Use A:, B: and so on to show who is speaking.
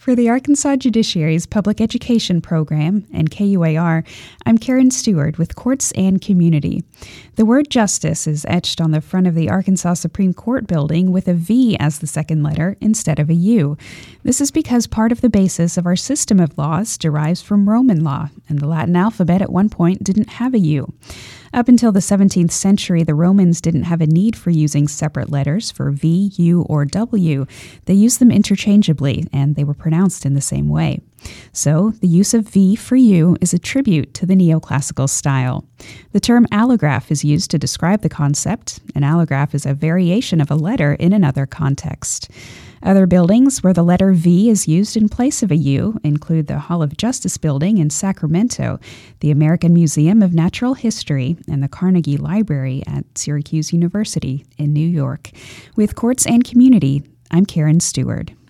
A: For the Arkansas Judiciary's Public Education Program and KUAR, I'm Karen Stewart with Courts and Community. The word justice is etched on the front of the Arkansas Supreme Court building with a V as the second letter instead of a U. This is because part of the basis of our system of laws derives from Roman law, and the Latin alphabet at one point didn't have a U. Up until the 17th century, the Romans didn't have a need for using separate letters for V, U, or W. They used them interchangeably, and they were pronounced in the same way. So, the use of V for U is a tribute to the neoclassical style. The term allograph is used to describe the concept. An allograph is a variation of a letter in another context. Other buildings where the letter V is used in place of a U include the Hall of Justice building in Sacramento, the American Museum of Natural History, and the Carnegie Library at Syracuse University in New York. With Courts and Community, I'm Karen Stewart.